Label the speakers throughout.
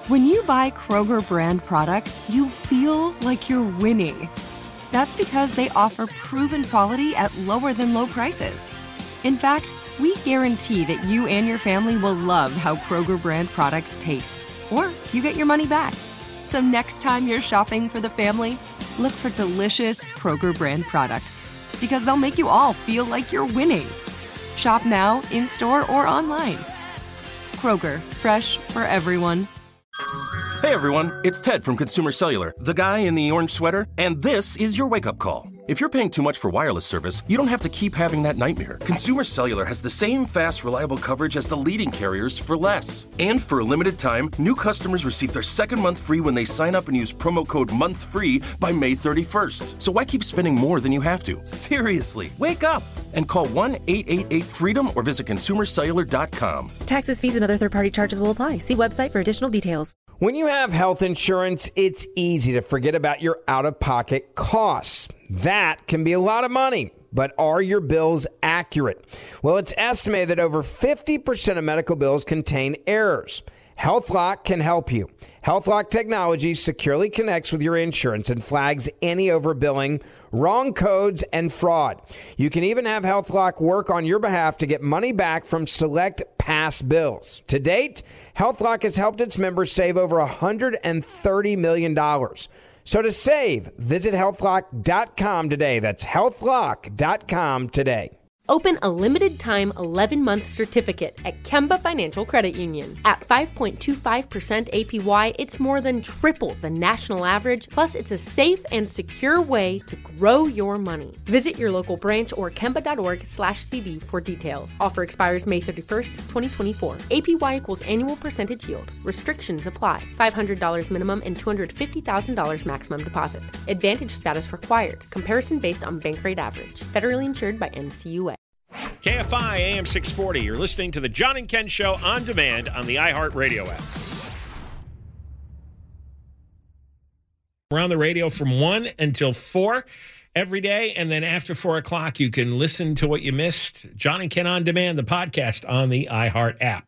Speaker 1: When you buy Kroger brand products, you feel like you're winning. That's because they offer proven quality at lower than low prices. In fact, we guarantee that you and your family will love how Kroger brand products taste, or you get your money back. So next time you're shopping for the family, look for delicious Kroger brand products, because they'll make you all feel like you're winning. Shop now, in-store, or online. Kroger, fresh for everyone.
Speaker 2: Hey everyone, it's Ted from Consumer Cellular, the guy in the orange sweater, and this is your wake-up call. If you're paying too much for wireless service, you don't have to keep having that nightmare. Consumer Cellular has the same fast, reliable coverage as the leading carriers for less. And for a limited time, new customers receive their second month free when they sign up and use promo code MONTHFREE by May 31st. So why keep spending more than you have to? Seriously, wake up and call 1-888-FREEDOM or visit consumercellular.com.
Speaker 3: Taxes, fees, and other third-party charges will apply. See website for additional details.
Speaker 4: When you have health insurance, it's easy to forget about your out-of-pocket costs. That can be a lot of money, but are your bills accurate? Well, it's estimated that over 50% of medical bills contain errors. HealthLock can help you. HealthLock technology securely connects with your insurance and flags any overbilling, wrong codes, and fraud. You can even have HealthLock work on your behalf to get money back from select past bills. To date, HealthLock has helped its members save over $130 million. So to save, visit healthlock.com today. That's healthlock.com today.
Speaker 5: Open a limited-time 11-month certificate at Kemba Financial Credit Union. At 5.25% APY, it's more than triple the national average, plus it's a safe and secure way to grow your money. Visit your local branch or kemba.org/cb for details. Offer expires May 31st, 2024. APY equals annual percentage yield. Restrictions apply. $500 minimum and $250,000 maximum deposit. Advantage status required. Comparison based on bank rate average. Federally insured by NCUA.
Speaker 6: KFI AM 640. You're listening to the John and Ken Show on demand on the iHeartRadio app. Around the radio from 1 until 4 every day, and then after 4 o'clock, you can listen to what you missed. John and Ken on demand, the podcast on the iHeart app.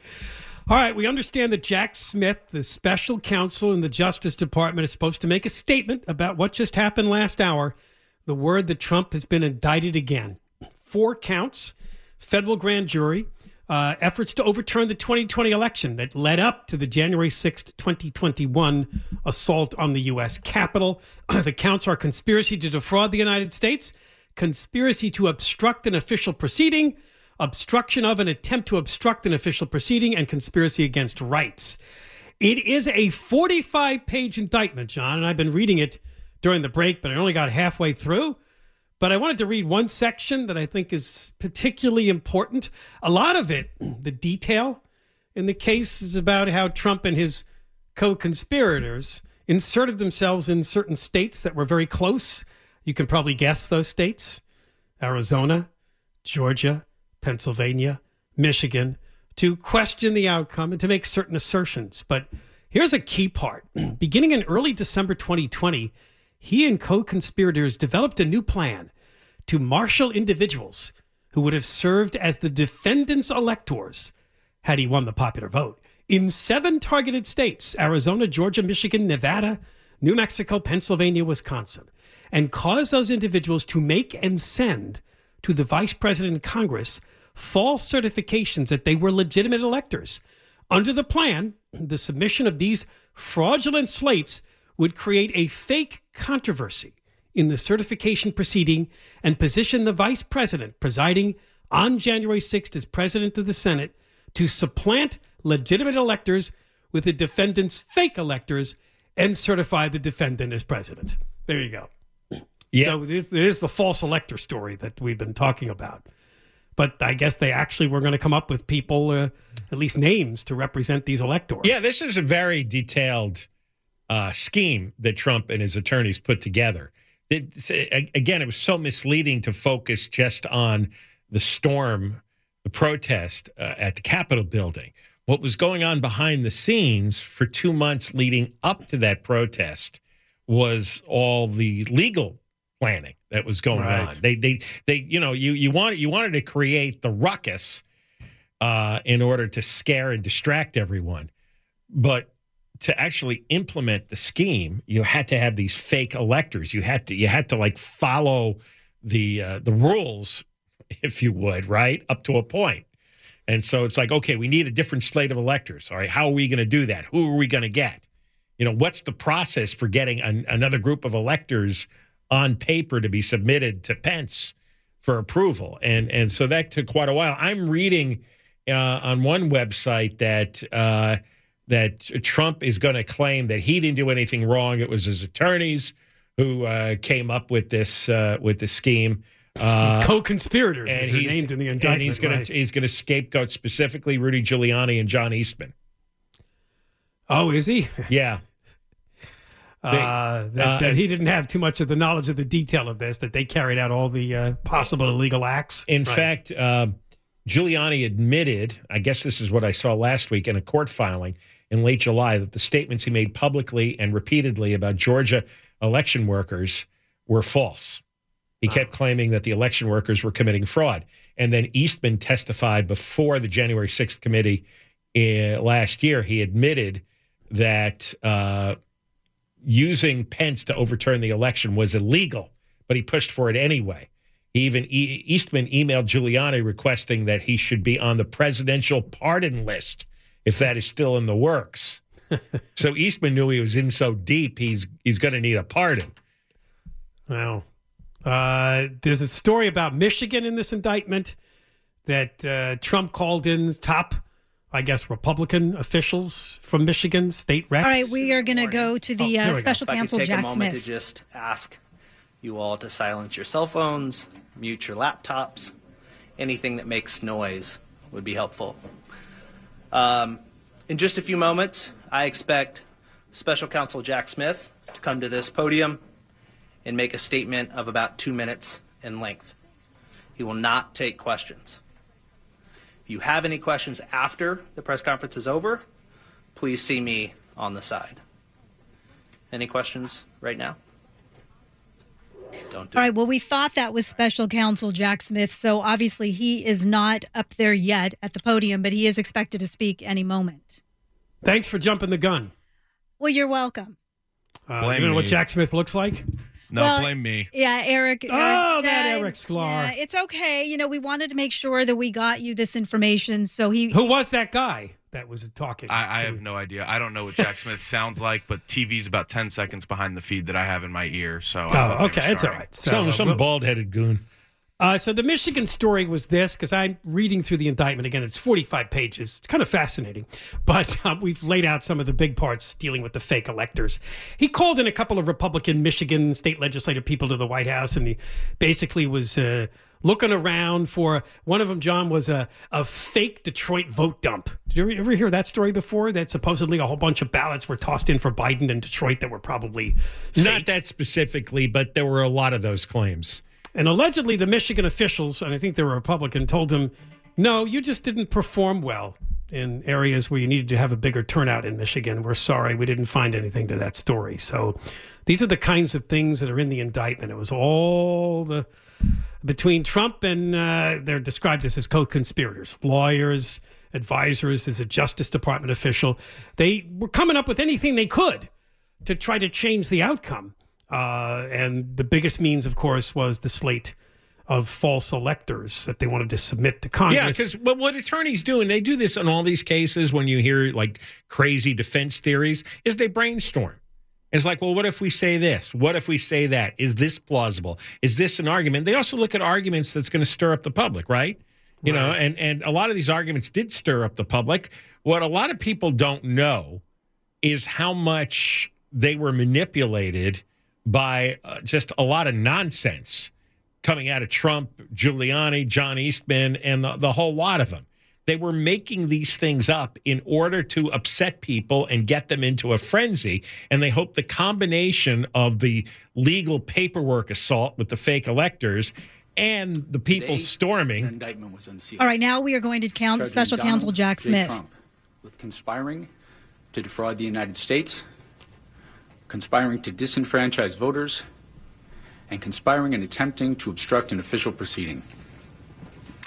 Speaker 7: All right, we understand that Jack Smith, the special counsel in the Justice Department, is supposed to make a statement about what just happened last hour. The word that Trump has been indicted again. 4 counts, federal grand jury, efforts to overturn the 2020 election that led up to the January 6th, 2021 assault on the U.S. Capitol. The counts are conspiracy to defraud the United States, conspiracy to obstruct an official proceeding, obstruction of an attempt to obstruct an official proceeding, and conspiracy against rights. It is a 45-page indictment, John, and I've been reading it during the break, but I only got halfway through. But I wanted to read one section that I think is particularly important. A lot of it, the detail in the case, is about how Trump and his co-conspirators inserted themselves in certain states that were very close. You can probably guess those states: Arizona, Georgia, Pennsylvania, Michigan, to question the outcome and to make certain assertions. But here's a key part. Beginning in early December 2020, he and co-conspirators developed a new plan to marshal individuals who would have served as the defendants' electors had he won the popular vote in 7 targeted states: Arizona, Georgia, Michigan, Nevada, New Mexico, Pennsylvania, Wisconsin, and cause those individuals to make and send to the vice president and Congress false certifications that they were legitimate electors. Under the plan, the submission of these fraudulent slates would create a fake controversy in the certification proceeding and position the vice president presiding on January 6th as president of the Senate to supplant legitimate electors with the defendant's fake electors and certify the defendant as president. There you go. Yeah. So it is the false elector story that we've been talking about. But I guess they actually were going to come up with people, at least names, to represent these electors.
Speaker 6: Yeah, this is a very detailed scheme that Trump and his attorneys put together. Again, it was so misleading to focus just on the storm, the protest at the Capitol building. What was going on behind the scenes for 2 months leading up to that protest was all the legal planning that was going on. They you wanted to create the ruckus in order to scare and distract everyone, but to actually implement the scheme, you had to have these fake electors. You had to like follow the rules, if you would, right, up to a point. And so it's like, okay, we need a different slate of electors. All right, how are we going to do that? Who are we going to get? What's the process for getting another group of electors on paper to be submitted to Pence for approval? And so that took quite a while. I'm reading on one website that Trump is going to claim that he didn't do anything wrong. It was his attorneys who came up with this scheme.
Speaker 7: These co-conspirators, as they're named in the indictment.
Speaker 6: And he's going to scapegoat specifically Rudy Giuliani and John Eastman.
Speaker 7: Oh, is he?
Speaker 6: Yeah.
Speaker 7: That he didn't have too much of the knowledge of the detail of this, that they carried out all the possible illegal acts.
Speaker 6: In fact, Giuliani admitted, I guess this is what I saw last week in a court filing in late July, that the statements he made publicly and repeatedly about Georgia election workers were false. He kept claiming that the election workers were committing fraud. And then Eastman testified before the January 6th committee last year. He admitted that using Pence to overturn the election was illegal, but he pushed for it anyway. Eastman emailed Giuliani requesting that he should be on the presidential pardon list, if that is still in the works. So Eastman knew he was in so deep, he's going to need a pardon.
Speaker 7: Well, there's a story about Michigan in this indictment that Trump called in top, I guess, Republican officials from Michigan, state reps.
Speaker 8: All right, we are going to go to the special counsel, Jack Smith.
Speaker 9: If I could take a moment to just ask you all to silence your cell phones, mute your laptops. Anything that makes noise would be helpful. In just a few moments, I expect Special Counsel Jack Smith to come to this podium and make a statement of about 2 minutes in length. He will not take questions. If you have any questions after the press conference is over, please see me on the side. Any questions right now? Don't do
Speaker 8: All right, well, we thought that was Special Counsel Jack Smith, so obviously he is not up there yet at the podium, but he is expected to speak any moment.
Speaker 7: Thanks for jumping the gun.
Speaker 8: Well, you're welcome.
Speaker 7: You know what Jack Smith looks like?
Speaker 10: No,
Speaker 8: well,
Speaker 10: blame me.
Speaker 8: Yeah, Eric.
Speaker 7: That Eric Sklar.
Speaker 8: Yeah, it's okay. We wanted to make sure that we got you this information. So
Speaker 7: Who was that guy that was talking?
Speaker 10: I have no idea. I don't know what Jack Smith sounds like, but TV's about 10 seconds behind the feed that I have in my ear. So
Speaker 7: okay, it's all right. So,
Speaker 6: some bald-headed goon.
Speaker 7: So the Michigan story was this, because I'm reading through the indictment. Again, it's 45 pages. It's kind of fascinating. But we've laid out some of the big parts dealing with the fake electors. He called in a couple of Republican Michigan state legislative people to the White House, and he basically was looking around for, one of them, John, was a fake Detroit vote dump. Did you ever hear that story before? That supposedly a whole bunch of ballots were tossed in for Biden in Detroit that were probably fake.
Speaker 6: Not that specifically, but there were a lot of those claims.
Speaker 7: And allegedly, the Michigan officials, and I think they were Republican, told him, no, you just didn't perform well in areas where you needed to have a bigger turnout in Michigan. We're sorry, we didn't find anything to that story. So these are the kinds of things that are in the indictment. It was all between Trump and they're described as his co-conspirators, lawyers, advisors, as a Justice Department official. They were coming up with anything they could to try to change the outcome. And the biggest means, of course, was the slate of false electors that they wanted to submit to Congress.
Speaker 6: Yeah, because what attorneys do, and they do this in all these cases when you hear like crazy defense theories, is they brainstorm. It's like, well, what if we say this? What if we say that? Is this plausible? Is this an argument? They also look at arguments that's going to stir up the public, right? You know, and a lot of these arguments did stir up the public. What a lot of people don't know is how much they were manipulated by just a lot of nonsense coming out of Trump, Giuliani, John Eastman, and the whole lot of them. They were making these things up in order to upset people and get them into a frenzy. And they hope the combination of the legal paperwork assault with the fake electors and the people storming.
Speaker 11: An indictment was unsealed.
Speaker 8: All right, now we are going to count Special Counsel Jack Smith.
Speaker 11: Trump with conspiring to defraud the United States, conspiring to disenfranchise voters, and conspiring and attempting to obstruct an official proceeding.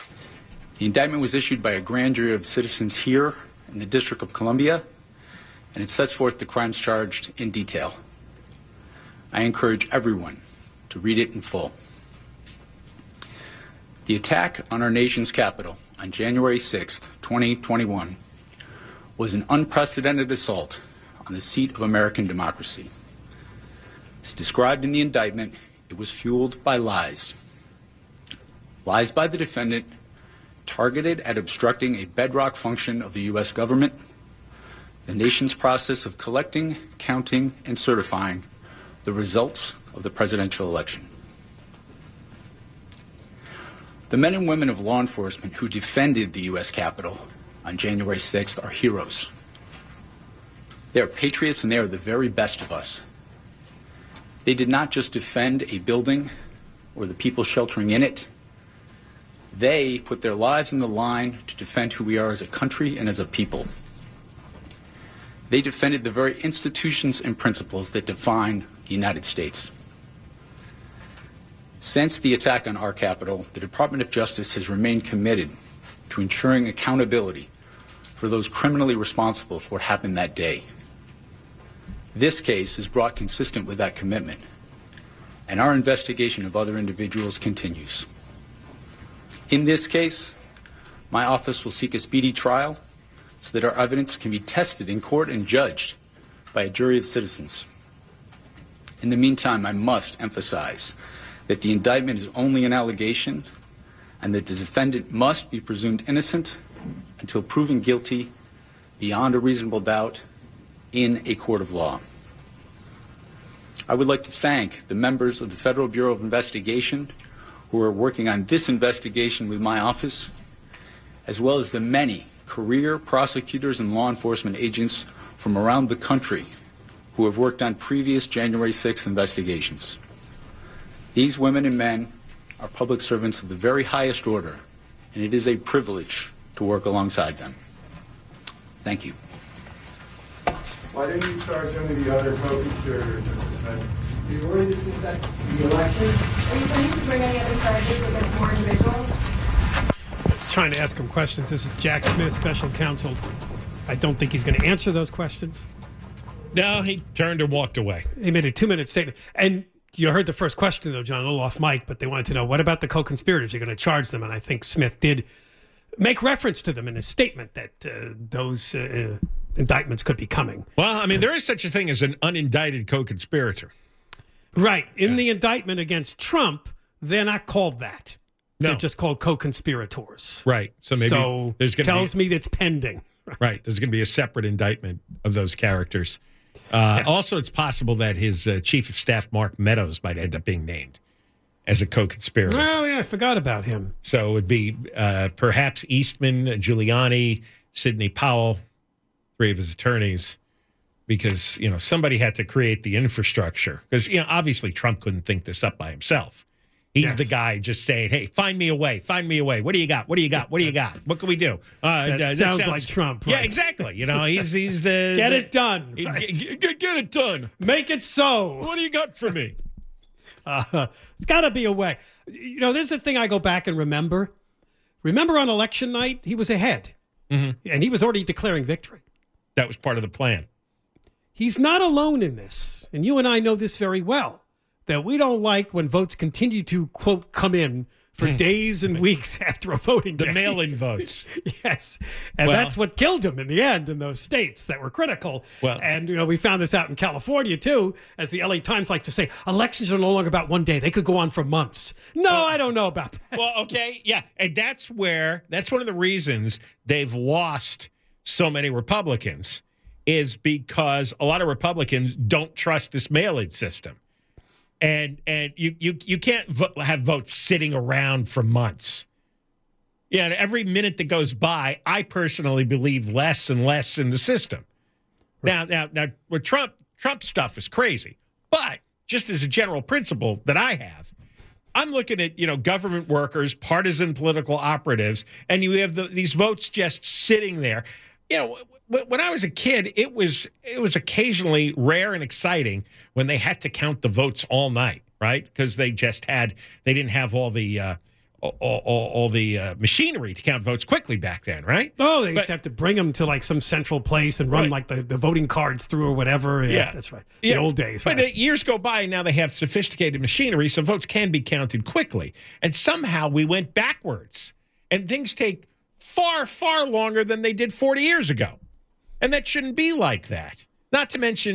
Speaker 11: The indictment was issued by a grand jury of citizens here in the District of Columbia and it sets forth the crimes charged in detail. I encourage everyone to read it in full. The attack on our nation's capital on January 6th, 2021, was an unprecedented assault on the seat of American democracy. As described in the indictment, it was fueled by lies. Lies by the defendant targeted at obstructing a bedrock function of the U.S. government, the nation's process of collecting, counting, and certifying the results of the presidential election. The men and women of law enforcement who defended the U.S. Capitol on January 6th are heroes. They are patriots and they are the very best of us. They did not just defend a building or the people sheltering in it. They put their lives on the line to defend who we are as a country and as a people. They defended the very institutions and principles that define the United States. Since the attack on our Capitol, the Department of Justice has remained committed to ensuring accountability for those criminally responsible for what happened that day. This case is brought consistent with that commitment, and our investigation of other individuals continues. In this case, my office will seek a speedy trial so that our evidence can be tested in court and judged by a jury of citizens. In the meantime, I must emphasize that the indictment is only an allegation and that the defendant must be presumed innocent until proven guilty beyond a reasonable doubt in a court of law. I would like to thank the members of the Federal Bureau of Investigation who are working on this investigation with my office, as well as the many career prosecutors and law enforcement agents from around the country who have worked on previous January 6th investigations. These women and men are public servants of the very highest order, and it is a privilege to work alongside them. Thank you.
Speaker 12: Why didn't you charge any of the other co-conspirators?
Speaker 13: Do you already discussed the election? Are you planning to bring any other charges against more individuals?
Speaker 7: Trying to ask him questions. This is Jack Smith, special counsel. I don't think he's going to answer those questions.
Speaker 6: No, he turned and walked away.
Speaker 7: He made a 2-minute statement. And you heard the first question, though, John, a little off mic, but they wanted to know, what about the co-conspirators? You're going to charge them. And I think Smith did make reference to them in his statement that those indictments could be coming.
Speaker 6: Well, I mean, there is such a thing as an unindicted co-conspirator.
Speaker 7: Right. In the indictment against Trump, they're not called that.
Speaker 6: No.
Speaker 7: They're just called co-conspirators.
Speaker 6: Right. So maybe there's going to
Speaker 7: tells me that's pending.
Speaker 6: Right. There's going to be a separate indictment of those characters. Also, it's possible that his chief of staff, Mark Meadows, might end up being named as a co-conspirator.
Speaker 7: Oh, yeah, I forgot about him.
Speaker 6: So it would be perhaps Eastman, Giuliani, Sidney Powell, 3 of his attorneys, because, you know, somebody had to create the infrastructure. Because, you know, obviously Trump couldn't think this up by himself. He's the guy just saying, hey, find me a way. Find me a way. What do you got? What do you got? What do you got? What can we do?
Speaker 7: That sounds like Trump. Right?
Speaker 6: Yeah, exactly. You know, he's the...
Speaker 7: Get it done.
Speaker 6: Right. Get it done.
Speaker 7: Make it so.
Speaker 6: What do you got for me?
Speaker 7: It's got to be a way. You know, this is the thing I go back and remember. Remember on election night, he was ahead.
Speaker 6: Mm-hmm.
Speaker 7: And he was already declaring victory.
Speaker 6: That was part of the plan.
Speaker 7: He's not alone in this. And you and I know this very well. That we don't like when votes continue to, quote, come in for days and weeks after a voting day.
Speaker 6: The mail-in votes.
Speaker 7: Yes. And that's what killed him in the end in those states that were critical.
Speaker 6: Well,
Speaker 7: and, you know, we found this out in California, too, as the LA Times like to say, elections are no longer about one day. They could go on for months. No, I don't know about that.
Speaker 6: Well, okay, yeah. And that's one of the reasons they've lost so many Republicans is because a lot of Republicans don't trust this mail-in system. And you can't have votes sitting around for months. Yeah, and every minute that goes by, I personally believe less and less in the system. Right. Now, with Trump stuff is crazy. But just as a general principle that I have, I'm looking at, you know, government workers, partisan political operatives, and you have these votes just sitting there. You know, when I was a kid, it was occasionally rare and exciting when they had to count the votes all night, right? Because they didn't have all the all the machinery to count votes quickly back then, right?
Speaker 7: Oh, they used to have to bring them to like some central place and run like the voting cards through or whatever. Yeah, that's right. The old days.
Speaker 6: But
Speaker 7: Right.
Speaker 6: years go by, and now they have sophisticated machinery, so votes can be counted quickly. And somehow we went backwards, and things take far, far longer than they did 40 years ago. And that shouldn't be like that. Not to mention,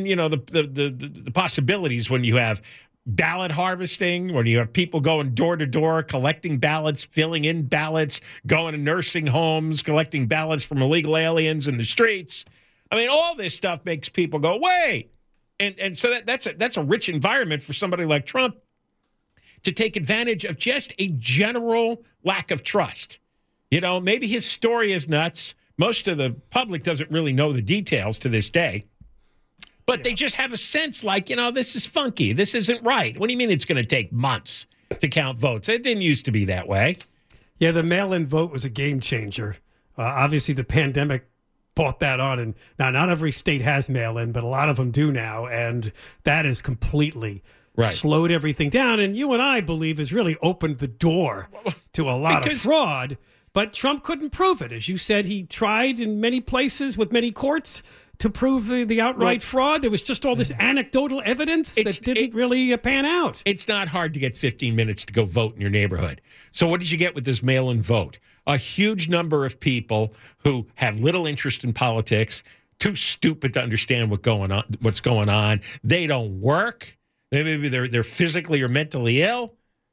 Speaker 6: the possibilities when you have ballot harvesting, when you have people going door to door, collecting ballots, filling in ballots, going to nursing homes, collecting ballots from illegal aliens in the streets. I mean, all this stuff makes people go, wait. And so that's a rich environment for somebody like Trump to take advantage of just a general lack of trust. Maybe his story is nuts. Most of the public doesn't really know the details to this day. But they just have a sense like, this is funky. This isn't right. What do you mean it's going to take months to count votes? It didn't used to be that way.
Speaker 7: Yeah, the mail-in vote was a game changer. Obviously, the pandemic brought that on. And now not every state has mail-in, but a lot of them do now. And that has completely slowed everything down. And you and I believe has really opened the door to a lot of fraud. But Trump couldn't prove it. As you said, he tried in many places with many courts to prove the outright fraud. There was just all this anecdotal evidence that didn't really pan out.
Speaker 6: It's not hard to get 15 minutes to go vote in your neighborhood. So what did you get with this mail-in vote? A huge number of people who have little interest in politics, too stupid to understand what's going on. They don't work. Maybe they're physically or mentally ill.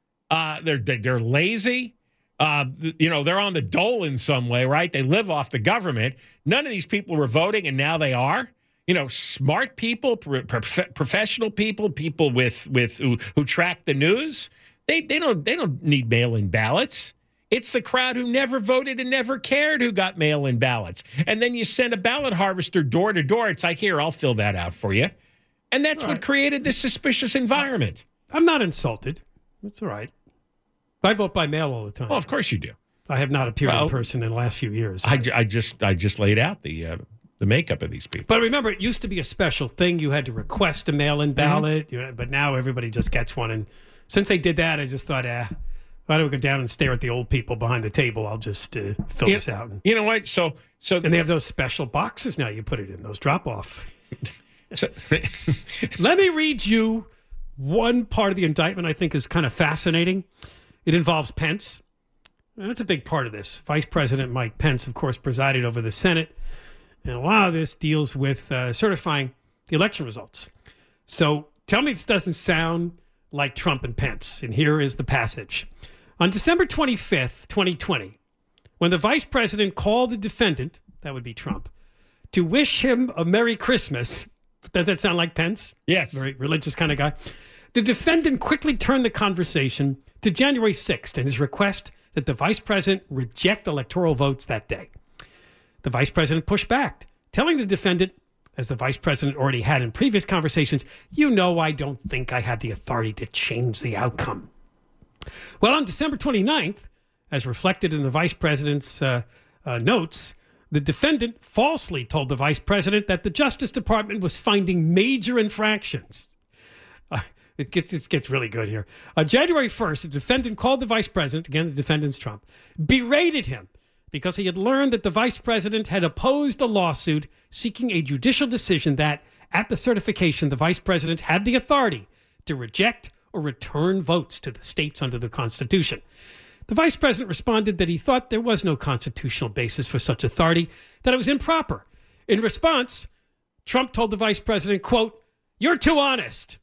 Speaker 6: They're lazy. They're on the dole in some way, right? They live off the government. None of these people were voting, and now they are. Smart people, professional people, people who track the news. They don't need mail-in ballots. It's the crowd who never voted and never cared who got mail-in ballots. And then you send a ballot harvester door to door. It's like, here, I'll fill that out for you. And that's what created this suspicious environment.
Speaker 7: I'm not insulted. That's all right. I vote by mail all the time.
Speaker 6: Well, of course you do.
Speaker 7: I have not appeared in person in the last few years.
Speaker 6: I just laid out the makeup of these people.
Speaker 7: But remember, it used to be a special thing. You had to request a mail-in ballot, but now everybody just gets one. And since they did that, I just thought, why don't we go down and stare at the old people behind the table? I'll just fill this out.
Speaker 6: You know what? So
Speaker 7: and they have those special boxes now. You put it in those drop-off. Let me read you one part of the indictment I think is kind of fascinating. It involves Pence. That's a big part of this. Vice President Mike Pence, of course, presided over the Senate. And a lot of this deals with certifying the election results. So tell me this doesn't sound like Trump and Pence. And here is the passage. On December 25th, 2020, when the vice president called the defendant, that would be Trump, to wish him a Merry Christmas. Does that sound like Pence?
Speaker 6: Yes.
Speaker 7: Very religious kind of guy. The defendant quickly turned the conversation to January 6th and his request that the vice president reject electoral votes that day. The vice president pushed back, telling the defendant, as the vice president already had in previous conversations, I don't think I had the authority to change the outcome. Well, on December 29th, as reflected in the vice president's notes, the defendant falsely told the vice president that the Justice Department was finding major infractions. It gets really good here. On January 1st, the defendant called the vice president, again, the defendant's Trump, berated him because he had learned that the vice president had opposed a lawsuit seeking a judicial decision that, at the certification, the vice president had the authority to reject or return votes to the states under the Constitution. The vice president responded that he thought there was no constitutional basis for such authority, that it was improper. In response, Trump told the vice president, quote, "You're too honest."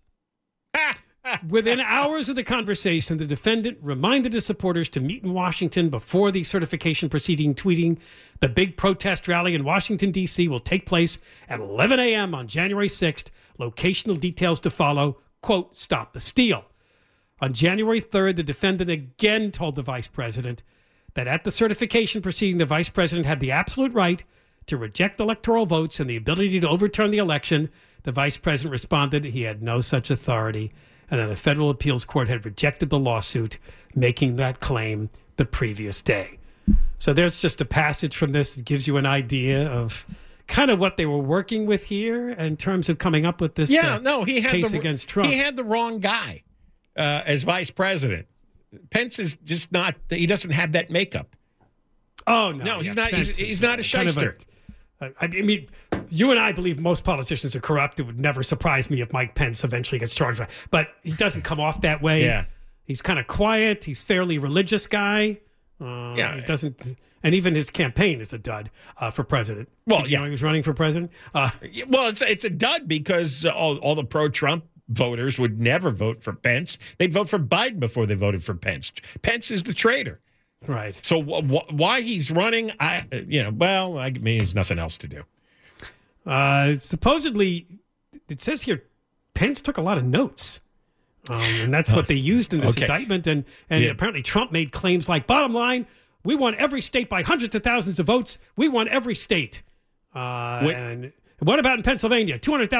Speaker 7: Within hours of the conversation, the defendant reminded his supporters to meet in Washington before the certification proceeding, tweeting, "The big protest rally in Washington, D.C. will take place at 11 a.m. on January 6th. Locational details to follow. Quote, stop the steal." On January 3rd, the defendant again told the vice president that at the certification proceeding, the vice president had the absolute right to reject electoral votes and the ability to overturn the election. The vice president responded he had no such authority, and that a federal appeals court had rejected the lawsuit, making that claim the previous day. So there's just a passage from this that gives you an idea of kind of what they were working with here in terms of coming up with this case against Trump.
Speaker 6: He had the wrong guy as vice president. Pence is just not. He doesn't have that makeup.
Speaker 7: Oh no,
Speaker 6: No,
Speaker 7: yeah,
Speaker 6: he's not.
Speaker 7: Pence
Speaker 6: He's
Speaker 7: is,
Speaker 6: not a shyster.
Speaker 7: I mean, you and I believe most politicians are corrupt. It would never surprise me if Mike Pence eventually gets charged. But he doesn't come off that way.
Speaker 6: Yeah.
Speaker 7: He's kind of quiet. He's fairly religious guy.
Speaker 6: Yeah.
Speaker 7: He doesn't, and even his campaign is a dud for president.
Speaker 6: Well,
Speaker 7: Did you know he was running for president.
Speaker 6: Well, it's a dud because all the pro-Trump voters would never vote for Pence. They'd vote for Biden before they voted for Pence. Pence is the traitor.
Speaker 7: Right.
Speaker 6: So why he's running, I mean, there's nothing else to do.
Speaker 7: Supposedly, it says here, Pence took a lot of notes. And that's what they used in this indictment. And apparently Trump made claims like, bottom line, we won every state by hundreds of thousands of votes. We won every state. And what about in Pennsylvania?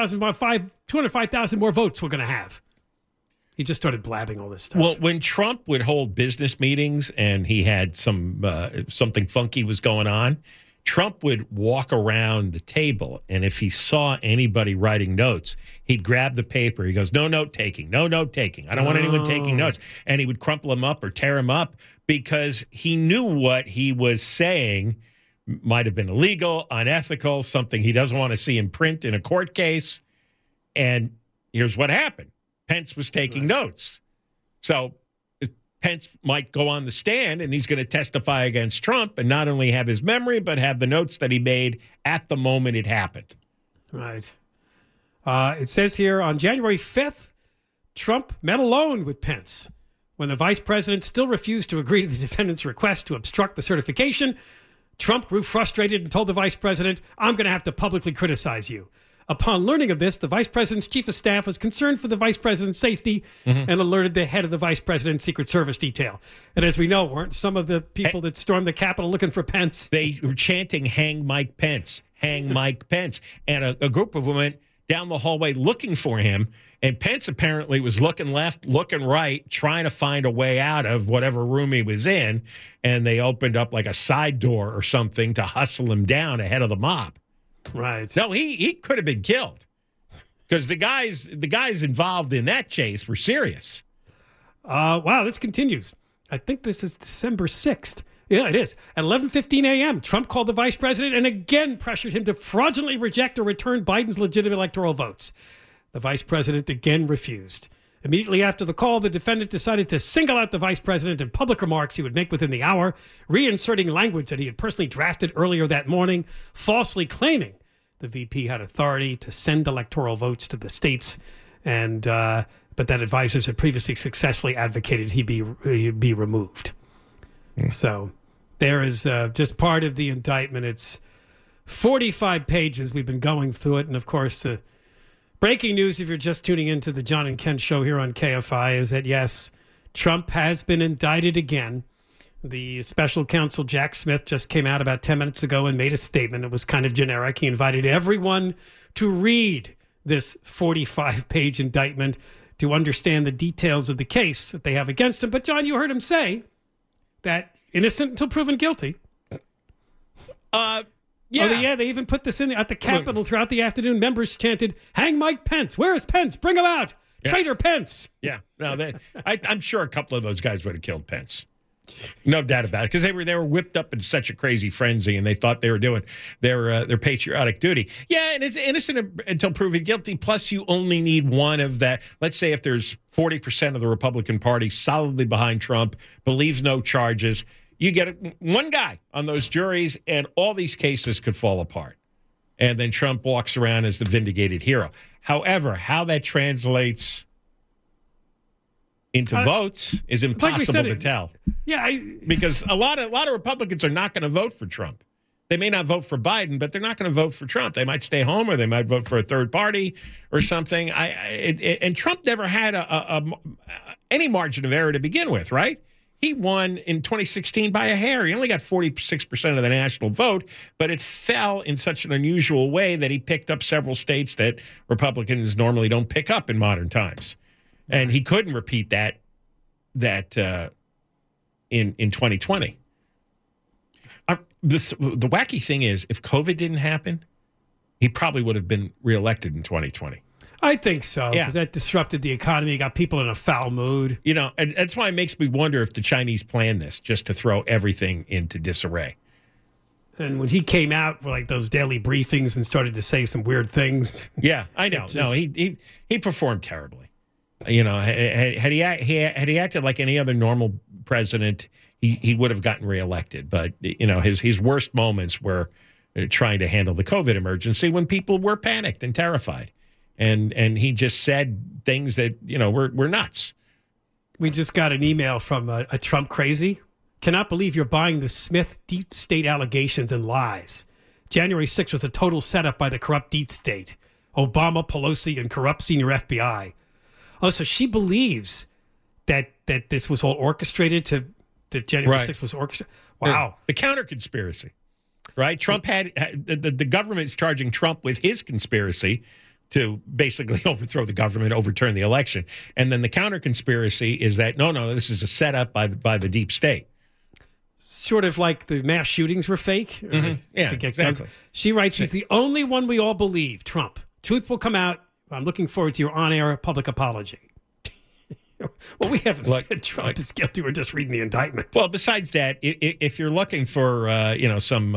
Speaker 7: 205,000 more votes we're going to have. He just started blabbing all this stuff.
Speaker 6: Well, when Trump would hold business meetings and he had something funky was going on, Trump would walk around the table, and if he saw anybody writing notes, he'd grab the paper. He goes, no note taking, no note taking. I don't want anyone taking notes. And he would crumple them up or tear them up because he knew what he was saying might have been illegal, unethical, something he doesn't want to see in print in a court case. And here's what happened. Pence was taking notes. So Pence might go on the stand and he's going to testify against Trump and not only have his memory, but have the notes that he made at the moment it happened.
Speaker 7: Right. It says here on January 5th, Trump met alone with Pence when the vice president still refused to agree to the defendant's request to obstruct the certification. Trump grew frustrated and told the vice president, I'm going to have to publicly criticize you. Upon learning of this, the vice president's chief of staff was concerned for the vice president's safety and alerted the head of the vice president's Secret Service detail. And as we know, weren't some of the people that stormed the Capitol looking for Pence?
Speaker 6: They were chanting, hang Mike Pence, hang Mike Pence. And a group of them went down the hallway looking for him. And Pence apparently was looking left, looking right, trying to find a way out of whatever room he was in. And they opened up like a side door or something to hustle him down ahead of the mob.
Speaker 7: Right.
Speaker 6: No, he could have been killed because the guys involved in that chase were serious.
Speaker 7: Wow, this continues. I think this is December 6th. Yeah, it is. At 11:15 a.m., Trump called the vice president and again pressured him to fraudulently reject or return Biden's legitimate electoral votes. The vice president again refused. Immediately after the call, the defendant decided to single out the vice president in public remarks he would make within the hour, reinserting language that he had personally drafted earlier that morning, falsely claiming the VP had authority to send electoral votes to the states, and but that advisors had previously successfully advocated he be removed. So there is just part of the indictment. It's 45 pages. We've been going through it, and of course, breaking news, if you're just tuning into the John and Ken show here on KFI, is that, yes, Trump has been indicted again. The special counsel, Jack Smith, just came out about 10 minutes ago and made a statement. It was kind of generic. He invited everyone to read this 45-page indictment to understand the details of the case that they have against him. But, John, you heard him say that innocent until proven guilty. Yeah, they even put this in at the Capitol throughout the afternoon. Members chanted, hang Mike Pence. Where is Pence? Bring him out. Yeah. Traitor Pence.
Speaker 6: Yeah. No, I'm sure a couple of those guys would have killed Pence. No doubt about it. Because they were whipped up in such a crazy frenzy and they thought they were doing their patriotic duty. Yeah, and it's innocent until proven guilty. Plus, you only need one of that. Let's say if there's 40% of the Republican Party solidly behind Trump, believes no charges, you get one guy on those juries, and all these cases could fall apart. And then Trump walks around as the vindicated hero. However, how that translates into votes is impossible to tell.
Speaker 7: Yeah,
Speaker 6: because a lot of Republicans are not going to vote for Trump. They may not vote for Biden, but they're not going to vote for Trump. They might stay home, or they might vote for a third party or something. And Trump never had any margin of error to begin with, right? He won in 2016 by a hair. He only got 46% of the national vote, but it fell in such an unusual way that he picked up several states that Republicans normally don't pick up in modern times. And he couldn't repeat that in 2020. The wacky thing is, if COVID didn't happen, he probably would have been reelected in 2020.
Speaker 7: I think so, because that disrupted the economy, got people in a foul mood.
Speaker 6: You know, and that's why it makes me wonder if the Chinese planned this just to throw everything into disarray.
Speaker 7: And when he came out for like those daily briefings and started to say some weird things.
Speaker 6: Yeah, I know. He performed terribly. You know, had he acted like any other normal president, he would have gotten reelected. But, you know, his worst moments were trying to handle the COVID emergency when people were panicked and terrified. And he just said things that, you know, were nuts.
Speaker 7: We just got an email from a Trump crazy. Cannot believe you're buying the Smith deep state allegations and lies. January 6th was a total setup by the corrupt deep state. Obama, Pelosi, and corrupt senior FBI. Oh, so she believes that this was all orchestrated that January 6th was orchestrated? Wow.
Speaker 6: The counter conspiracy, right? Trump had the government's charging Trump with his conspiracy to basically overthrow the government, overturn the election. And then the counter conspiracy is that, no, this is a setup by the deep state.
Speaker 7: Sort of like the mass shootings were fake.
Speaker 6: Mm-hmm. Yeah, exactly.
Speaker 7: She writes, he's the only one we all believe, Trump. Truth will come out. I'm looking forward to your on-air public apology. Well, we haven't said Trump is guilty. We're just reading the indictment.
Speaker 6: Well, besides that, if you're looking for, some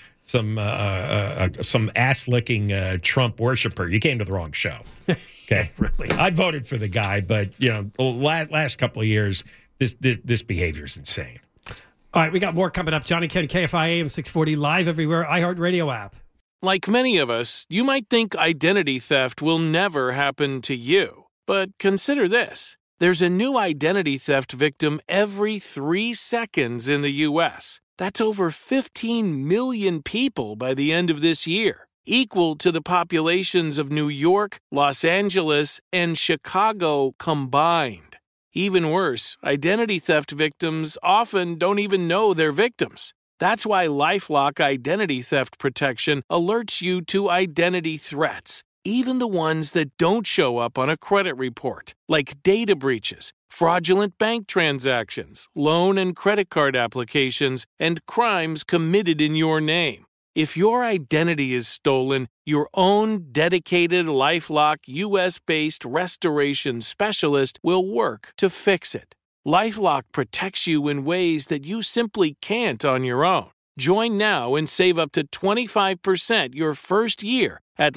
Speaker 6: ass-licking Trump worshiper, you came to the wrong show. Okay,
Speaker 7: really.
Speaker 6: I voted for the guy, but last couple of years, this behavior is insane.
Speaker 7: All right, we got more coming up. John and Ken, KFI AM 640, live everywhere, iHeartRadio app.
Speaker 14: Like many of us, you might think identity theft will never happen to you. But consider this. There's a new identity theft victim every 3 seconds in the U.S. That's over 15 million people by the end of this year, equal to the populations of New York, Los Angeles, and Chicago combined. Even worse, identity theft victims often don't even know they're victims. That's why LifeLock Identity Theft Protection alerts you to identity threats, even the ones that don't show up on a credit report, like data breaches, fraudulent bank transactions, loan and credit card applications, and crimes committed in your name. If your identity is stolen, your own dedicated LifeLock U.S.-based restoration specialist will work to fix it. LifeLock protects you in ways that you simply can't on your own. Join now and save up to 25% your first year at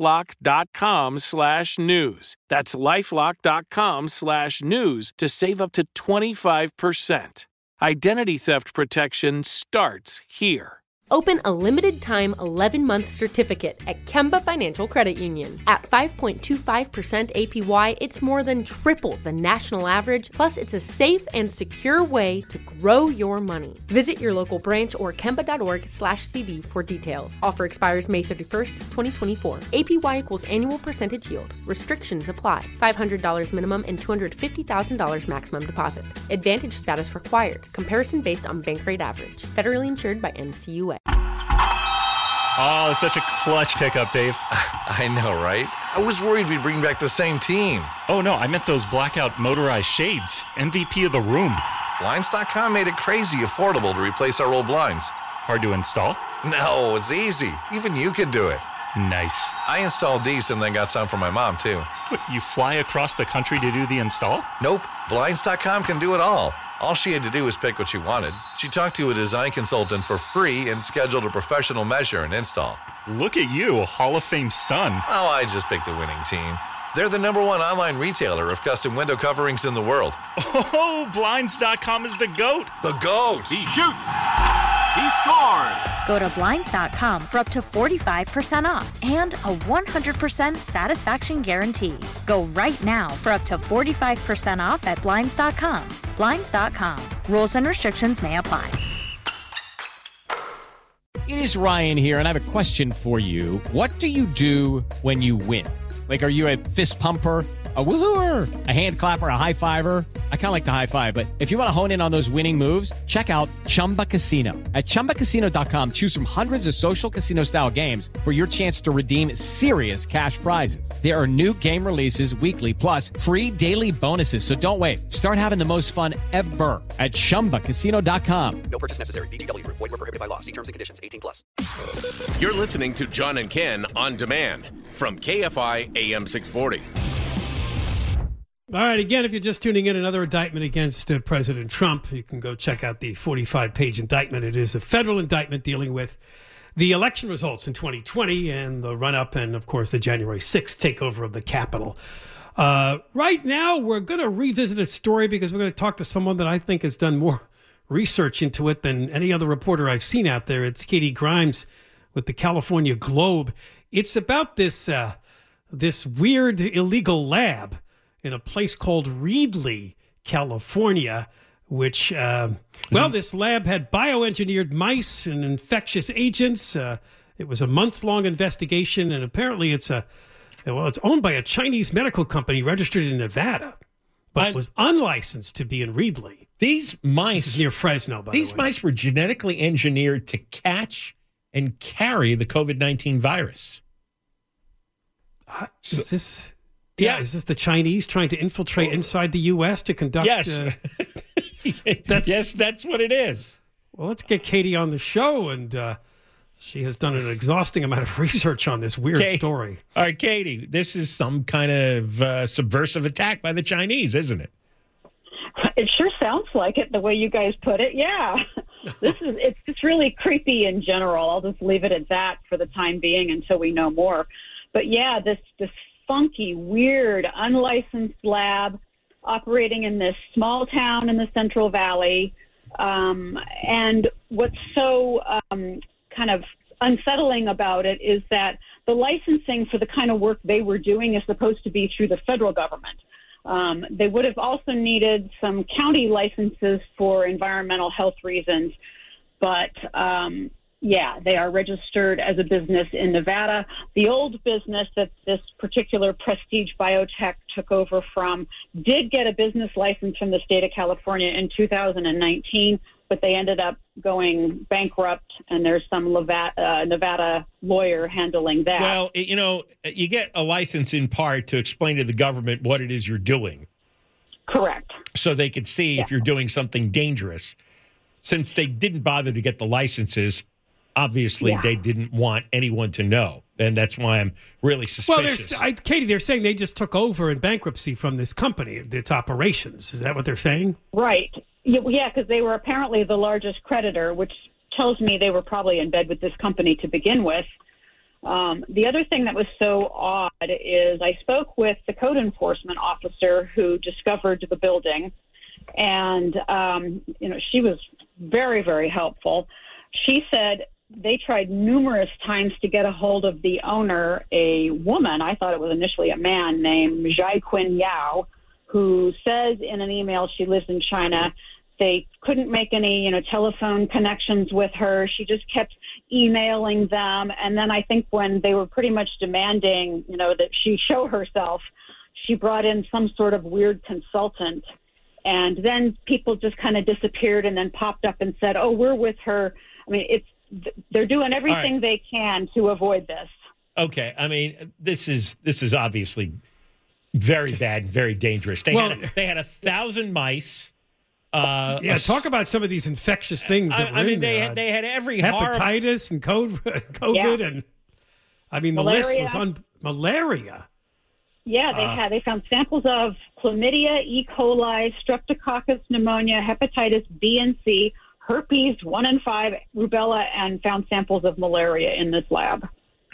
Speaker 14: LifeLock.com/news. That's LifeLock.com/news to save up to 25%. Identity theft protection starts here.
Speaker 5: Open a limited-time 11-month certificate at Kemba Financial Credit Union. At 5.25% APY, it's more than triple the national average, plus it's a safe and secure way to grow your money. Visit your local branch or kemba.org/CD for details. Offer expires May 31st, 2024. APY equals annual percentage yield. Restrictions apply. $500 minimum and $250,000 maximum deposit. Advantage status required. Comparison based on bank rate average. Federally insured by NCUA.
Speaker 15: Oh, such a clutch pickup, Dave.
Speaker 16: I know, right? I was worried we'd bring back the same team.
Speaker 15: Oh, no, I meant those blackout motorized shades. MVP of the room.
Speaker 16: Blinds.com made it crazy affordable to replace our old blinds.
Speaker 15: Hard to install?
Speaker 16: No, it's easy. Even you could do it.
Speaker 15: Nice.
Speaker 16: I installed these and then got some for my mom, too.
Speaker 15: What, you fly across the country to do the install?
Speaker 16: Nope. Blinds.com can do it all. All she had to do was pick what she wanted. She talked to a design consultant for free and scheduled a professional measure and install.
Speaker 15: Look at you, a Hall of Fame son.
Speaker 16: Oh, I just picked the winning team. They're the #1 online retailer of custom window coverings in the world.
Speaker 15: Oh, Blinds.com is the GOAT.
Speaker 16: The GOAT.
Speaker 17: He shoots. He scores.
Speaker 18: Go to Blinds.com for up to 45% off and a 100% satisfaction guarantee. Go right now for up to 45% off at Blinds.com. Blinds.com. Rules and restrictions may apply.
Speaker 19: It is Ryan here, and I have a question for you. What do you do when you win? Like, are you a fist pumper, a woo-hooer, a hand clapper, a high fiver? I kind of like the high five, but if you want to hone in on those winning moves, check out Chumba Casino. At ChumbaCasino.com, choose from hundreds of social casino style games for your chance to redeem serious cash prizes. There are new game releases weekly, plus free daily bonuses. So don't wait. Start having the most fun ever at ChumbaCasino.com.
Speaker 20: No purchase necessary. VGW Group. Void where prohibited by law. See terms and conditions. 18+.
Speaker 21: You're listening to John and Ken on demand from KFI AM 640.
Speaker 7: All right, again, if you're just tuning in, another indictment against President Trump. You can go check out the 45-page indictment. It is a federal indictment dealing with the election results in 2020 and the run-up and, of course, the January 6th takeover of the Capitol. Right now, we're going to revisit a story because we're going to talk to someone that I think has done more research into it than any other reporter I've seen out there. It's Katie Grimes with the California Globe. It's about this weird illegal lab in a place called Reedley, California, which, this lab had bioengineered mice and infectious agents. It was a months-long investigation, and apparently it's owned by a Chinese medical company registered in Nevada, but was unlicensed to be in Reedley.
Speaker 6: These mice...
Speaker 7: This is near Fresno, by the way.
Speaker 6: These mice were genetically engineered to catch and carry the COVID-19 virus.
Speaker 7: Is this... Yeah, is this the Chinese trying to infiltrate inside the U.S. to conduct...
Speaker 6: Yes. That's what it is.
Speaker 7: Well, let's get Katie on the show, and she has done an exhausting amount of research on this weird story.
Speaker 6: All right, Katie, this is some kind of subversive attack by the Chinese, isn't it?
Speaker 22: It sure sounds like it, the way you guys put it. Yeah. It's just really creepy in general. I'll just leave it at that for the time being until we know more. But yeah, this funky, weird, unlicensed lab operating in this small town in the Central Valley. And what's so kind of unsettling about it is that the licensing for the kind of work they were doing is supposed to be through the federal government. They would have also needed some county licenses for environmental health reasons, but they are registered as a business in Nevada. The old business that this particular Prestige Biotech took over from did get a business license from the state of California in 2019, but they ended up going bankrupt, and there's some Nevada lawyer handling that.
Speaker 6: Well, you get a license in part to explain to the government what it is you're doing.
Speaker 22: Correct.
Speaker 6: So they could see if you're doing something dangerous. Since they didn't bother to get the licenses, obviously they didn't want anyone to know. And that's why I'm really suspicious.
Speaker 7: Well, Katie, they're saying they just took over in bankruptcy from this company, its operations. Is that what they're saying?
Speaker 22: Right. Yeah, because they were apparently the largest creditor, which tells me they were probably in bed with this company to begin with. The other thing that was so odd is I spoke with the code enforcement officer who discovered the building, and she was very, very helpful. She said they tried numerous times to get a hold of the owner, a woman, I thought it was initially a man, named Zhai-Qin Yao, who says in an email she lives in China. They couldn't make any, telephone connections with her. She just kept emailing them. And then I think when they were pretty much demanding, that she show herself, she brought in some sort of weird consultant. And then people just kind of disappeared and then popped up and said, oh, we're with her. I mean, they're doing everything they can to avoid this.
Speaker 6: Okay. I mean, this is obviously very bad and very dangerous. They had 1,000 mice.
Speaker 7: Talk about some of these infectious things.
Speaker 6: They had every
Speaker 7: hepatitis and COVID, and the
Speaker 22: malaria.
Speaker 7: list was on malaria.
Speaker 22: Yeah, they found samples of chlamydia, E. coli, streptococcus pneumonia, hepatitis B and C, herpes 1 and 5, rubella, and found samples of malaria in this lab.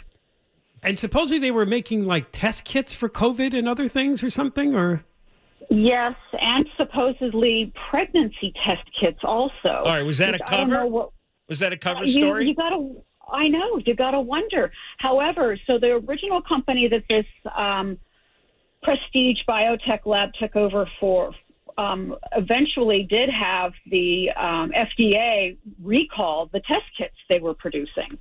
Speaker 7: And supposedly they were making test kits for COVID and other things or something, or?
Speaker 22: Yes, and supposedly pregnancy test kits also.
Speaker 6: All right, was that a cover? Was that a cover story?
Speaker 22: You gotta wonder. However, so the original company that this Prestige Biotech lab took over for eventually did have the FDA recall the test kits they were producing.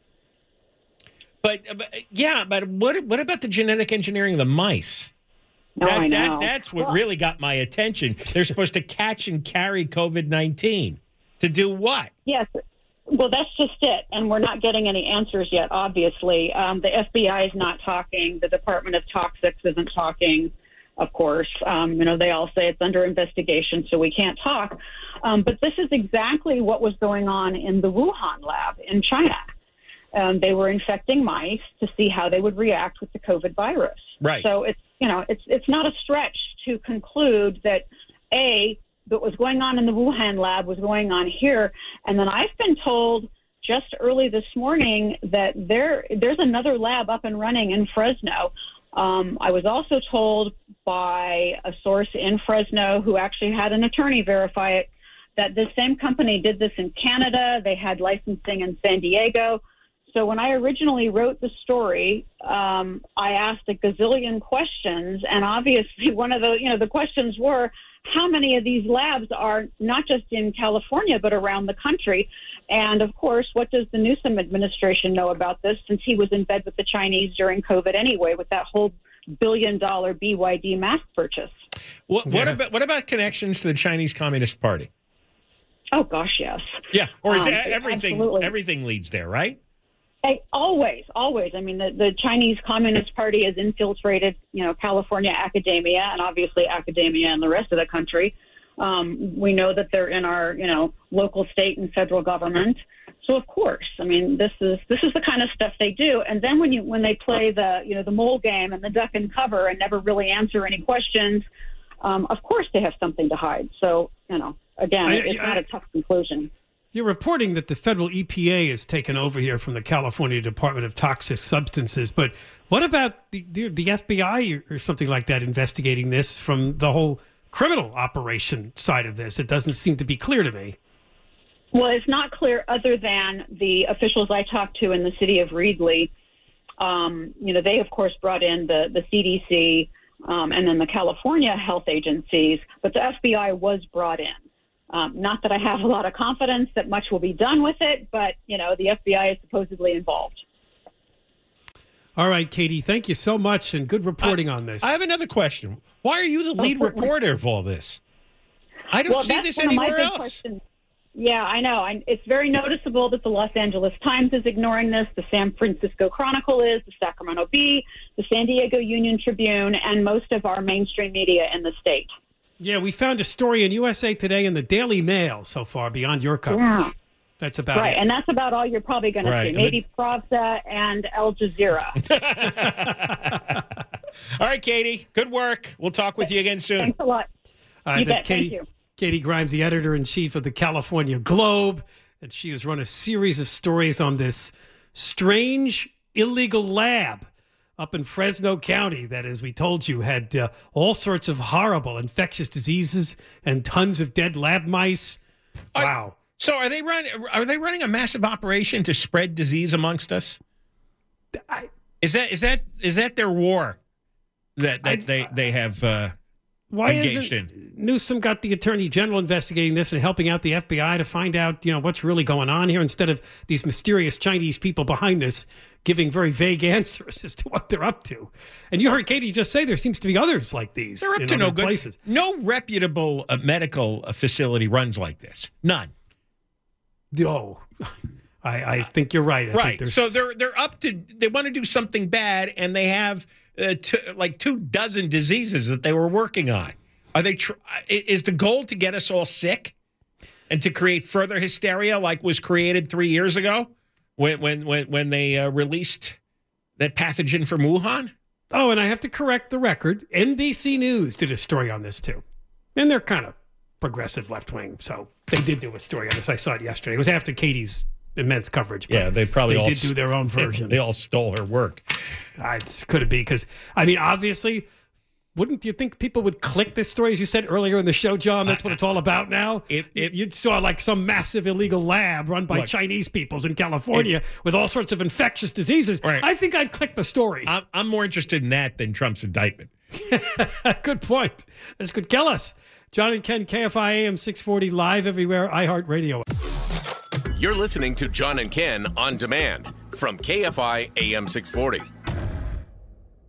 Speaker 6: But what about the genetic engineering of the mice?
Speaker 22: No, I know.
Speaker 6: That's what really got my attention. They're supposed to catch and carry COVID-19. To do what?
Speaker 22: Yes. Well, that's just it. And we're not getting any answers yet, obviously. The FBI is not talking. The Department of Toxics isn't talking, of course. They all say it's under investigation, so we can't talk. But this is exactly what was going on in the Wuhan lab in China. They were infecting mice to see how they would react with the COVID virus.
Speaker 6: Right.
Speaker 22: So it's not a stretch to conclude that, what was going on in the Wuhan lab was going on here. And then I've been told just early this morning that there's another lab up and running in Fresno. I was also told by a source in Fresno who actually had an attorney verify it that this same company did this in Canada. They had licensing in San Diego. So when I originally wrote the story, I asked a gazillion questions, and obviously one of the questions were, how many of these labs are not just in California but around the country? And of course, what does the Newsom administration know about this, since he was in bed with the Chinese during COVID anyway, with that whole $1 billion BYD mask purchase?
Speaker 6: What about connections to the Chinese Communist Party?
Speaker 22: Oh gosh, yes.
Speaker 6: Yeah, or is
Speaker 22: absolutely.
Speaker 6: everything leads there, right?
Speaker 22: Always. I mean, the Chinese Communist Party has infiltrated, California academia, and obviously academia in the rest of the country. We know that they're in our, local, state, and federal government. So of course, I mean, this is the kind of stuff they do. And then when they play the mole game and the duck and cover and never really answer any questions, of course they have something to hide. So again, it's not a tough conclusion.
Speaker 7: You're reporting that the federal EPA has taken over here from the California Department of Toxic Substances, but what about the FBI or something like that investigating this from the whole criminal operation side of this? It doesn't seem to be clear to me.
Speaker 22: Well, it's not clear other than the officials I talked to in the city of Reedley. They, of course, brought in the CDC and then the California health agencies, but the FBI was brought in. Not that I have a lot of confidence that much will be done with it, but, the FBI is supposedly involved.
Speaker 7: All right, Katie, thank you so much, and good reporting on this.
Speaker 6: I have another question. Why are you the lead reporter of all this? I don't see this anywhere else.
Speaker 22: Questions. Yeah, I know. It's very noticeable that the Los Angeles Times is ignoring this, the San Francisco Chronicle is, the Sacramento Bee, the San Diego Union Tribune, and most of our mainstream media in the state.
Speaker 7: Yeah, we found a story in USA Today and the Daily Mail so far beyond your coverage.
Speaker 22: Yeah.
Speaker 7: That's about it.
Speaker 22: Right, and that's about all you're probably going to see. Maybe Pravda and Al Jazeera.
Speaker 6: All right, Katie, good work. We'll talk with you again soon.
Speaker 22: Thanks a lot.
Speaker 7: That's Katie. Thank you. Katie Grimes, the editor-in-chief of the California Globe, and she has run a series of stories on this strange illegal lab up in Fresno County that, as we told you, had all sorts of horrible infectious diseases and tons of dead lab mice. Wow.
Speaker 6: So are they running a massive operation to spread disease amongst us? Is that their war that they have
Speaker 7: why
Speaker 6: engaged
Speaker 7: isn't
Speaker 6: in?
Speaker 7: Newsom got the Attorney General investigating this and helping out the FBI to find out, what's really going on here, instead of these mysterious Chinese people behind this giving very vague answers as to what they're up to. And you heard Katie just say there seems to be others like these.
Speaker 6: They're up to no good places. No reputable medical facility runs like this. None.
Speaker 7: Oh, I think you're right. I
Speaker 6: right.
Speaker 7: think
Speaker 6: so they're up to, they want to do something bad, and they have like 24 diseases that they were working on. Are they? Is the goal to get us all sick and to create further hysteria, like was created 3 years ago when they released that pathogen from Wuhan?
Speaker 7: Oh, and I have to correct the record. NBC News did a story on this too, and they're kind of progressive left wing, so they did do a story on this. I saw it yesterday. It was after Katie's immense coverage. But
Speaker 6: yeah, they did
Speaker 7: do their own version.
Speaker 6: They all stole her work.
Speaker 7: Could it be? Because, I mean, obviously, wouldn't you think people would click this story, as you said earlier in the show, John? That's what it's all about now. You saw like some massive illegal lab run by Chinese peoples in California with all sorts of infectious diseases.
Speaker 6: Right.
Speaker 7: I think I'd click the story.
Speaker 6: I'm more interested in that than Trump's indictment.
Speaker 7: Good point. This could kill us. John and Ken, KFI AM 640, live everywhere, iHeartRadio.
Speaker 21: You're listening to John and Ken on demand from KFI AM 640.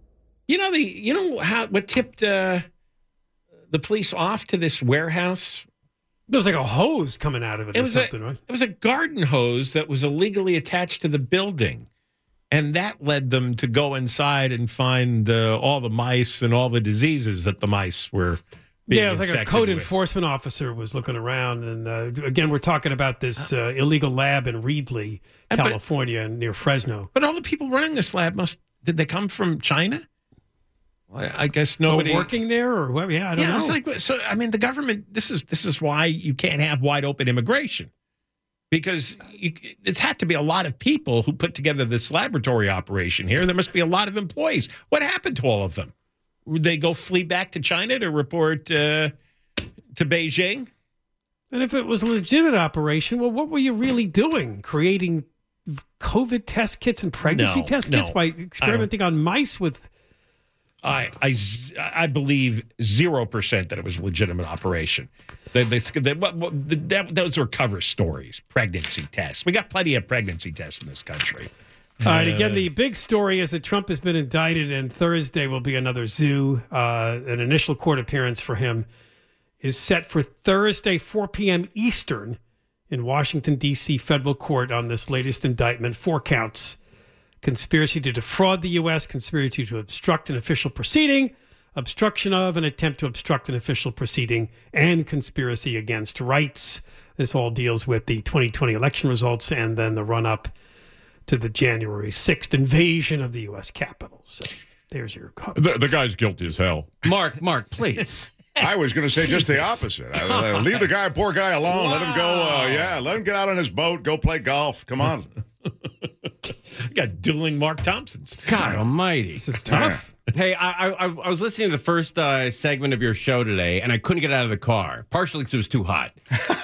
Speaker 6: What tipped the police off to this warehouse?
Speaker 7: There was like a hose coming out of it or something, right?
Speaker 6: It was a garden hose that was illegally attached to the building. And that led them to go inside and find all the mice and all the diseases that the mice were being
Speaker 7: it was like a
Speaker 6: infected
Speaker 7: code
Speaker 6: with.
Speaker 7: Enforcement officer was looking around. And again, we're talking about this illegal lab in Reedley, California, near Fresno.
Speaker 6: But all the people running this lab did they come from China? I guess nobody
Speaker 7: working there, or what? Yeah, I don't know.
Speaker 6: It's like, so I mean, the government. This is why you can't have wide open immigration, because it's had to be a lot of people who put together this laboratory operation here. There must be a lot of employees. What happened to all of them? Would they go flee back to China to report to Beijing?
Speaker 7: And if it was a legitimate operation, well, what were you really doing? Creating COVID test kits and pregnancy test kits by experimenting on mice with.
Speaker 6: I believe 0% that it was a legitimate operation. Those are cover stories, pregnancy tests. We got plenty of pregnancy tests in this country.
Speaker 7: All right, again, the big story is that Trump has been indicted, and Thursday will be another zoo. An initial court appearance for him is set for Thursday, 4 p.m. Eastern in Washington, D.C. federal court on this latest indictment, 4 counts. Conspiracy to defraud the U.S., conspiracy to obstruct an official proceeding, obstruction of an attempt to obstruct an official proceeding, and conspiracy against rights. This all deals with the 2020 election results and then the run-up to the January 6th invasion of the U.S. Capitol. So there's your copy.
Speaker 1: The guy's guilty as hell.
Speaker 2: Mark, please.
Speaker 1: I was going to say just the opposite. Leave the poor guy alone. Wow. Let him go. Let him get out on his boat, go play golf. Come on.
Speaker 6: Got dueling Mark Thompsons.
Speaker 2: God almighty.
Speaker 7: This is tough.
Speaker 2: Hey, I was listening to the first segment of your show today, and I couldn't get out of the car, partially because it was too hot.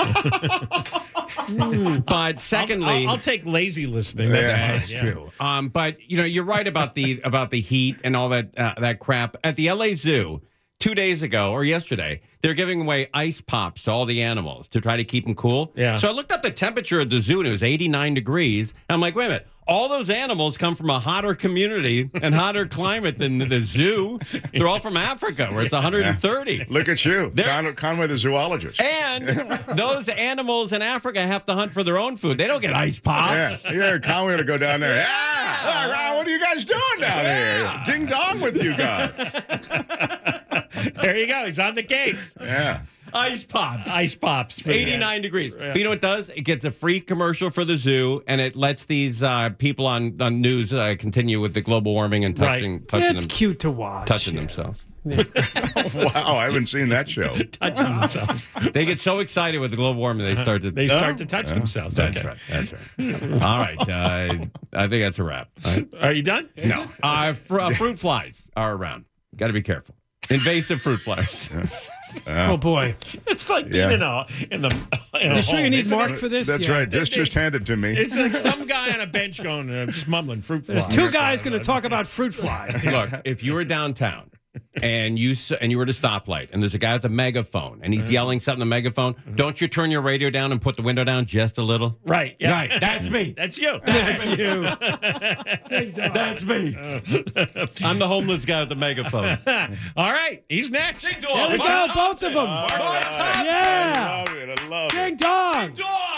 Speaker 2: But secondly,
Speaker 6: I'll take lazy listening. That's
Speaker 2: true. But you're right about the heat and all that crap at the LA Zoo. 2 days ago or yesterday, they're giving away ice pops to all the animals to try to keep them cool.
Speaker 6: Yeah.
Speaker 2: So I looked up the temperature at the zoo, and it was 89 degrees. And I'm like, wait a minute. All those animals come from a hotter community and hotter climate than the zoo. They're all from Africa, where it's 130.
Speaker 1: Yeah. Look at you, Conway the zoologist.
Speaker 2: And those animals in Africa have to hunt for their own food. They don't get ice pops.
Speaker 1: Yeah, Conway to go down there. What are you guys doing down here? Ding dong with you guys.
Speaker 6: There you go. He's on the case.
Speaker 1: Yeah.
Speaker 2: Ice pops.
Speaker 6: 89
Speaker 2: degrees. But you know what it does? It gets a free commercial for the zoo, and it lets these people on news continue with the global warming and touching
Speaker 7: it's
Speaker 2: them.
Speaker 7: Cute to watch.
Speaker 2: Touching themselves.
Speaker 1: Wow, I haven't seen that show.
Speaker 6: Touching themselves.
Speaker 2: They get so excited with the global warming, they start to
Speaker 6: touch themselves.
Speaker 2: That's right. All right. I think that's a wrap. Right?
Speaker 6: Are you done?
Speaker 2: No. Fruit flies are around. Got to be careful. Invasive fruit flies.
Speaker 7: Oh boy,
Speaker 6: it's like being in the.
Speaker 7: You sure you need Mark for this?
Speaker 1: That's right. This just handed to me.
Speaker 6: It's like some guy on a bench going, just mumbling fruit flies.
Speaker 7: There's 2 guys going to talk about fruit flies.
Speaker 2: Look, if you were downtown and you were at a stoplight and there's a guy with a megaphone and he's yelling something on the megaphone, don't you turn your radio down and put the window down just a little?
Speaker 6: Right. Yeah.
Speaker 2: Right. That's me.
Speaker 6: That's you.
Speaker 7: That's you.
Speaker 2: That's me. I'm the homeless guy with the megaphone.
Speaker 6: All right. He's next.
Speaker 7: There we go. Both of them. Yeah.
Speaker 1: I love it.
Speaker 7: Ding dong.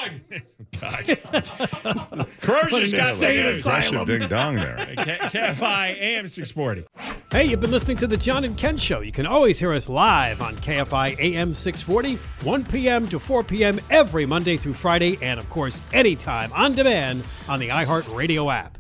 Speaker 6: Corrosion's got
Speaker 1: aggressive ding dong there.
Speaker 6: KFI AM 640.
Speaker 7: Hey, you've been listening to the John and Ken Show. You can always hear us live on KFI AM 640, 1 p.m. to 4 p.m. every Monday through Friday, and of course, anytime on demand on the iHeartRadio app.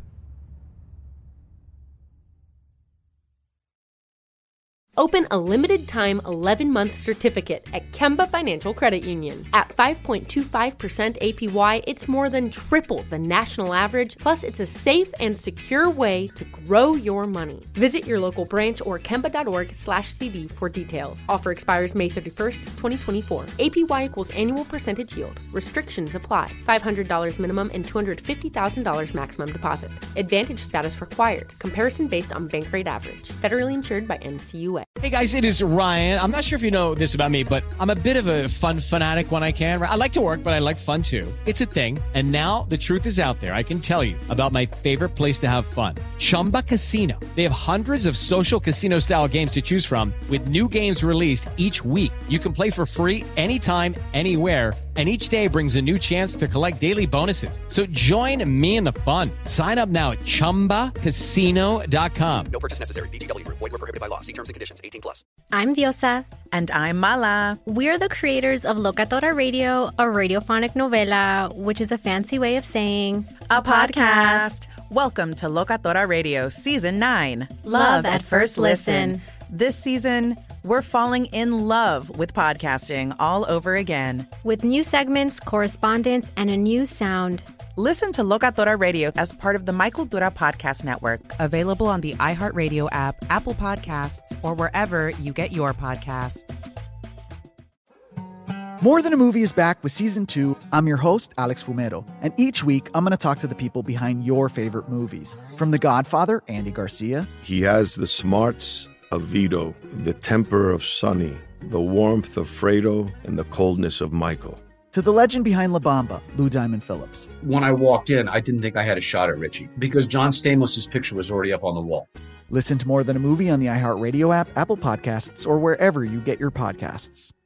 Speaker 5: Open a limited-time 11-month certificate at Kemba Financial Credit Union. At 5.25% APY, it's more than triple the national average, plus it's a safe and secure way to grow your money. Visit your local branch or kemba.org/CD for details. Offer expires May 31st, 2024. APY equals annual percentage yield. Restrictions apply. $500 minimum and $250,000 maximum deposit. Advantage status required. Comparison based on bank rate average. Federally insured by NCUA. way.
Speaker 19: Hey guys, it is Ryan. I'm not sure if you know this about me, but I'm a bit of a fun fanatic when I can. I like to work, but I like fun too. It's a thing. And now the truth is out there. I can tell you about my favorite place to have fun. Chumba Casino. They have hundreds of social casino style games to choose from with new games released each week. You can play for free anytime, anywhere. And each day brings a new chance to collect daily bonuses. So join me in the fun. Sign up now at ChumbaCasino.com.
Speaker 20: No purchase necessary. VGW Group. Void where prohibited by law. See terms and conditions. 18+.
Speaker 3: I'm Diosa.
Speaker 4: And I'm Mala.
Speaker 3: We're the creators of Locatora Radio, a radiophonic novela, which is a fancy way of saying
Speaker 4: a podcast. Welcome to Locatora Radio Season 9.
Speaker 3: Love at First Listen.
Speaker 4: This season, we're falling in love with podcasting all over again.
Speaker 3: With new segments, correspondence, and a new sound.
Speaker 4: Listen to Locatora Radio as part of the Michael Dura Podcast Network. Available on the iHeartRadio app, Apple Podcasts, or wherever you get your podcasts.
Speaker 23: More Than a Movie is back with Season 2. I'm your host, Alex Fumero. And each week, I'm going to talk to the people behind your favorite movies. From The Godfather, Andy Garcia.
Speaker 24: He has the smarts of Vito, the temper of Sonny, the warmth of Fredo, and the coldness of Michael.
Speaker 23: To the legend behind La Bamba, Lou Diamond Phillips.
Speaker 25: When I walked in, I didn't think I had a shot at Richie because John Stamos' picture was already up on the wall.
Speaker 23: Listen to More Than a Movie on the iHeartRadio app, Apple Podcasts, or wherever you get your podcasts.